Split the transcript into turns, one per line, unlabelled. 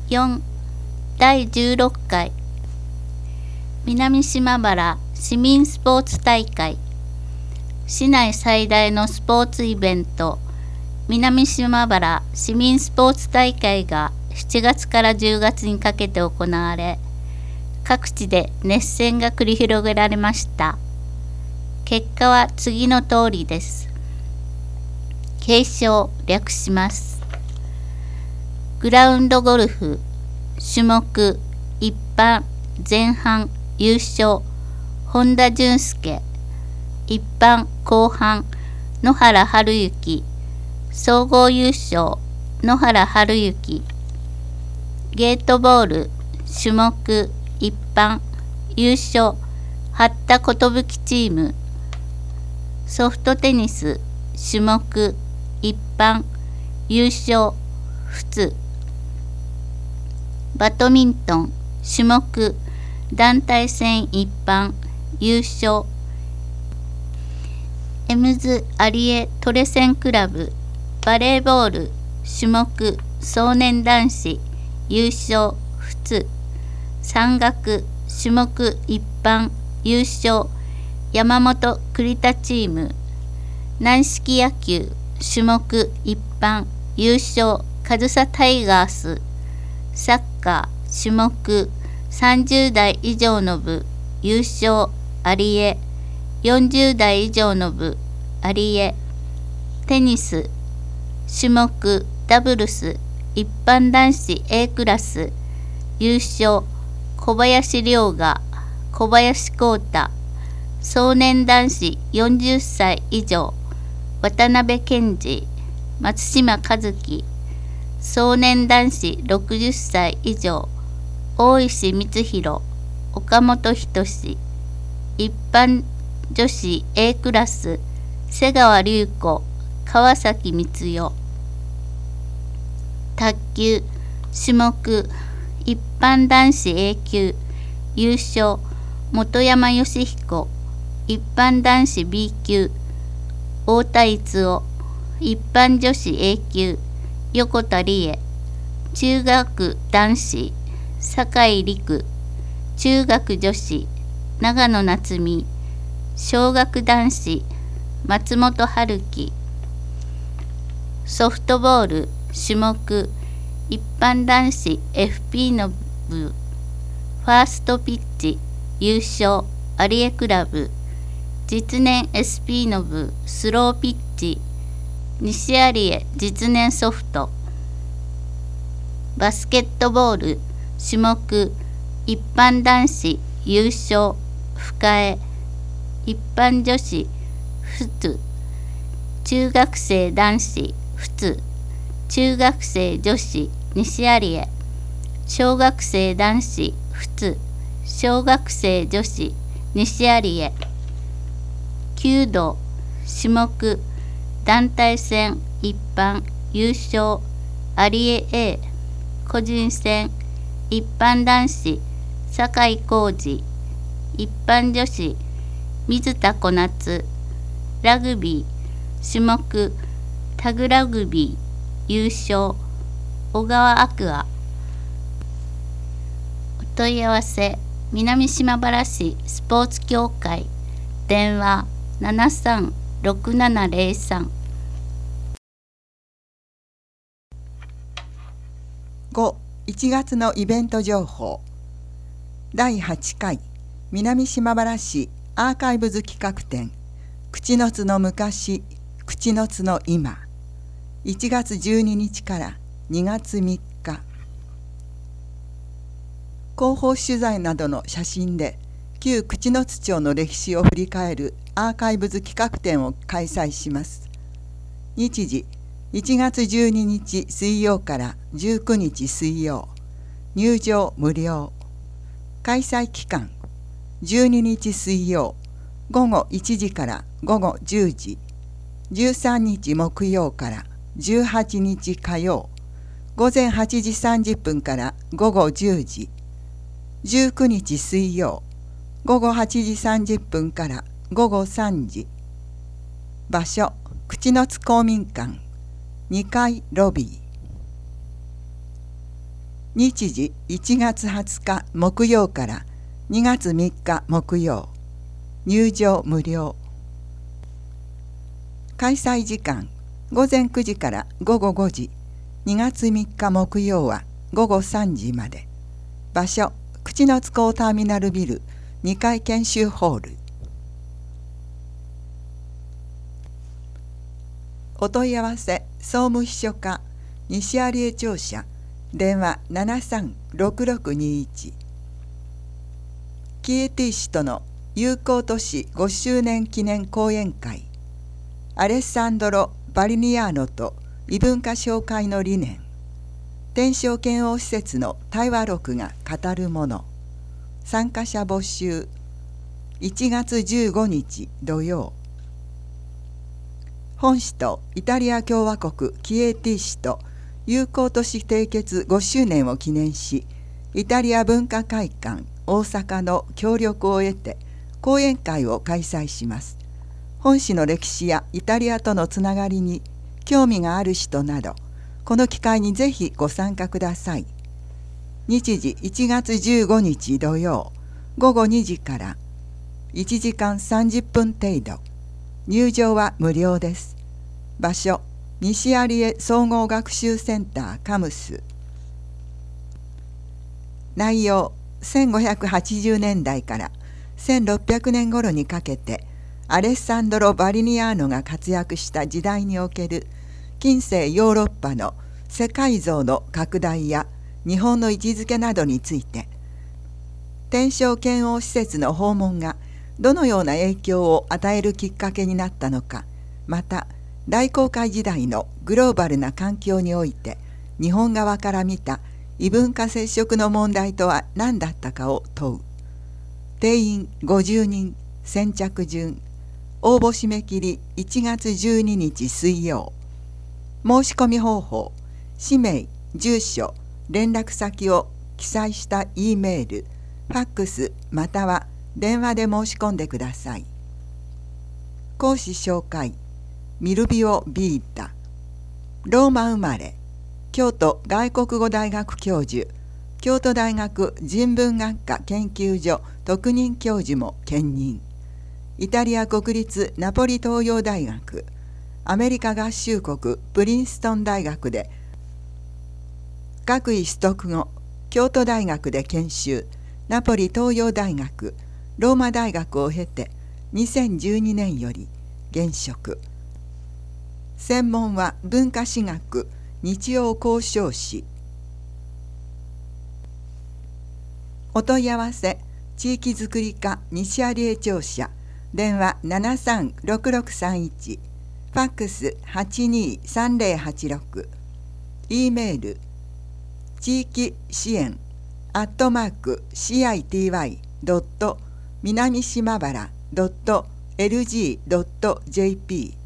4第16回南島原市民スポーツ大会。市内最大のスポーツイベント、南島原市民スポーツ大会が7月から10月にかけて行われ、各地で熱戦が繰り広げられました。結果は次の通りです。継承略します。グラウンドゴルフ種目一般前半優勝本田俊介、一般後半野原春之、総合優勝野原春之。ゲートボール種目一般優勝八田寿チーム。ソフトテニス種目一般優勝仏。バドミントン種目団体戦一般優勝エムズアリエトレセンクラブ。バレーボール種目少年男子優勝仏。山岳種目一般優勝山本栗田チーム。軟式野球種目一般優勝上総タイガース。サッカー種目30代以上の部優勝有江。40代以上の部有江。テニス種目ダブルス一般男子 A クラス優勝小林陵河小林光太。少年男子40歳以上渡辺健二松島和樹。少年男子60歳以上大石光弘岡本仁。一般女子 A クラス瀬川隆子川崎光代。卓球種目一般男子 A 級優勝本山義彦。一般男子 B 級太田逸夫。一般女子 A 級横田理恵。中学男子酒井陸。中学女子長野夏実。小学男子松本春樹。ソフトボール種目一般男子 FP の部。ファーストピッチ優勝有江クラブ。実年 SP の部スローピッチ西有江実年ソフト。バスケットボール種目一般男子優勝深江。一般女子仏。中学生男子仏。中学生女子西有江。小学生男子仏。小学生女子西有江。弓道種目団体戦一般優勝有江 A。個人戦一般男子酒井浩二。一般女子水田小夏。ラグビー種目タグラグビー優勝小川アクア。お問い合わせ南島原市スポーツ協会電話736703。
5、1月のイベント情報。第8回南島原市アーカイブズ企画展口の津の昔口の津の今。1月12日から2月3日。広報取材などの写真で旧口の津町の歴史を振り返るアーカイブズ企画展を開催します。日時1月12日水曜から19日水曜。入場無料。開催期間12日水曜午後1時から午後10時。13日木曜から18日火曜午前8時30分から午後10時。19日水曜午後8時30分から午後3時。場所口の津公民館2階ロビー。 日時1月20日木曜から2月3日木曜。入場無料。開催時間午前9時から午後5時。2月3日木曜は午後3時まで。場所口の津港ターミナルビル2階研修ホール。お問い合わせ総務秘書課西有江庁舎電話736621。キエティ市との友好都市5周年記念講演会。アレッサンドロ・バリニアーノと異文化紹介の理念。天正遣欧施設の対話録が語るもの。参加者募集。1月15日土曜。本市とイタリア共和国キエティ市と友好都市締結5周年を記念し、イタリア文化会館大阪の協力を得て講演会を開催します。本市の歴史やイタリアとのつながりに興味がある人など、この機会にぜひご参加ください。日時1月15日土曜午後2時から1時間30分程度。入場は無料です。場所西有江総合学習センターカムス。内容1580年代から1600年頃にかけてアレッサンドロ・バリニアーノが活躍した時代における近世ヨーロッパの世界像の拡大や日本の位置づけなどについて、天正遣欧施設の訪問がどのような影響を与えるきっかけになったのか、また大航海時代のグローバルな環境において日本側から見た異文化接触の問題とは何だったかを問う。定員50人、先着順。応募締め切り1月12日水曜。申し込み方法、氏名、住所、連絡先を記載した E メール、ファックスまたは電話で申し込んでください。講師紹介、ミルビオ・ビータ。ローマ生まれ、京都外国語大学教授、京都大学人文学科研究所特任教授も兼任。イタリア国立ナポリ東洋大学、アメリカ合衆国プリンストン大学で学位取得後、京都大学で研修、ナポリ東洋大学、ローマ大学を経て2012年より現職。専門は文化史学、日曜交渉史。お問い合わせ地域づくり課西有江庁舎電話736631、ファックス823086、E メール地域支援@city.南島原.lg.jp